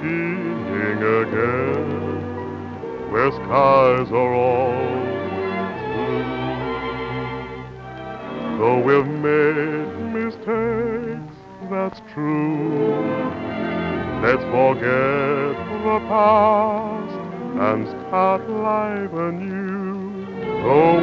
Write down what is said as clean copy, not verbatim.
beginning again, where skies are always blue. Though we've made mistakes, that's true. Let's forget the past and start life anew. Though